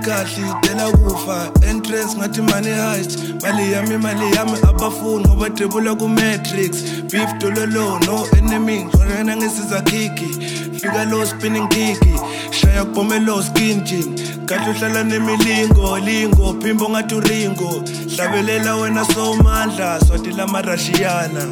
kahle idela kufa entrance ngathi money heist mali yami abafuni ngoba dribula ku matrix beef dololo no enemy ngona ngisiza kiki fika low spinning kiki shaya kubomelo skin gym kahle uhlala nemilingo lingo phimbo ngathi uringo hlabelela wena somandla swati la marashiana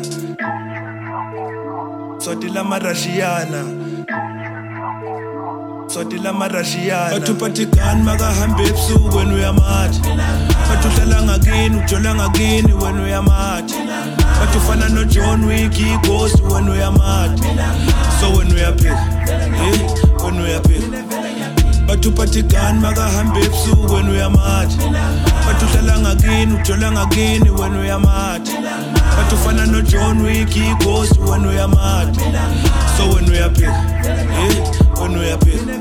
Bathu patigani makahambe ebusuku wena uyamathi Bathu uhlala ngakini ujola ngakini wena uyamathi Bathu ufana no John Wick ighost wena uyamathi So wena uyaphila wena uyaphila Bathu patigani makahambe ebusuku wena uyamathi Bathu uhlala ngakini ujola ngakini wena uyamathi Bathu ufana no John Wick ighost wena uyamathi So wena uyaphila wena uyaphila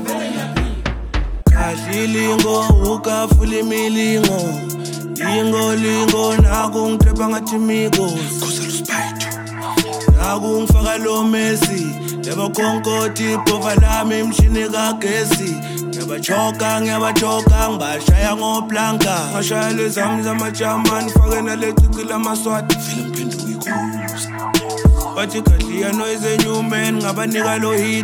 Kahilingo ukafula imilingo Lingo naku ngitrepa ngathi migos Khosala uSpide Naku ngifaka lo Messi Yaba konkoti bhova lami imshini kagesi Ngiyabachoka ngibashaya ngoplanka Ngashaya lezami zamajamani fake nalecici lamaswati Vele ngiphenduka ikhuzi Bathi kadliya noise enyumen ngabanika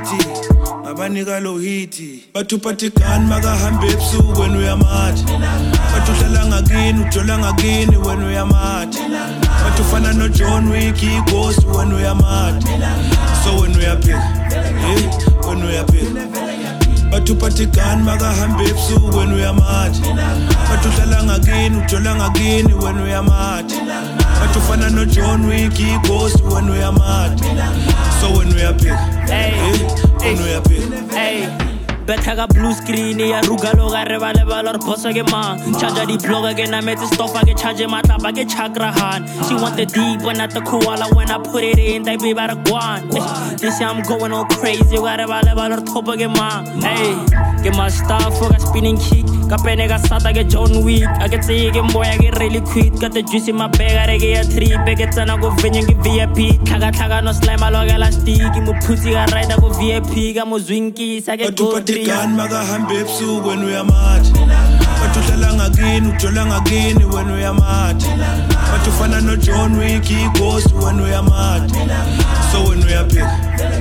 lo hiti Bathu patigani makahambe ebusuku wena uyamathi Bathu uhlala ngakini ujola ngakini wena uyamathi Bathu ufana no John Wick ighost wena uyamathi So wena uyaphila wena uyaphila Bathu patigani makahambe ebusuku wena uyamathi Bathu uhlala ngakini ujola ngakini wena uyamathi Bathu ufana no John Wick ighost wena uyamathi So wena uyaphila wena uyaphila Betha ka blue screen ya rugalo ga rebala or bossa ke mang charge di blogger ke na metse stoffa ke charge matlapa ke chakrahan she want the deep but not the koala when I put it in they be about a guan this year I'm going all crazy ga rebala or thopa ke mang ke my stuff for a spinning kick ka pene ka sata ke John Wick a ke tse ke moya ke really quick got the juice in my bag are ke ya trip ke tsana go venye ke VIP tlhaga no slime alogela stick mo phuthi ga rider go VIP ka mo zwinki sa ke go Patigani makahambe ebusuku wena uyamathi Bathu uhlala ngakini ujola ngakini wena uyamathi Bathu ufana no John Wick ighost wena uyamathi So wena uyaphila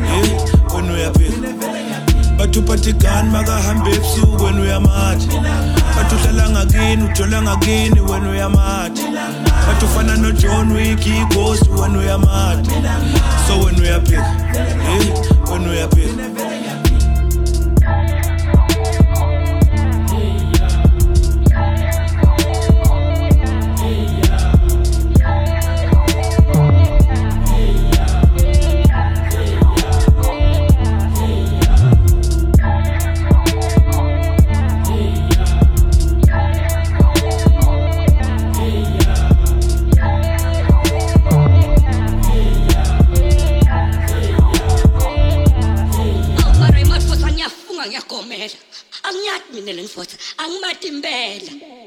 wena uyaphila Bathu patigani makahambe ebusuku wena uyamathi Bathu uhlala ngakini ujola ngakini wena uyamathi Bathu ufana no John Wick ighost wena uyamathi So wena uyaphila wena uyaphila Ngiyagomela angiyathi mina lengifotha angimati impela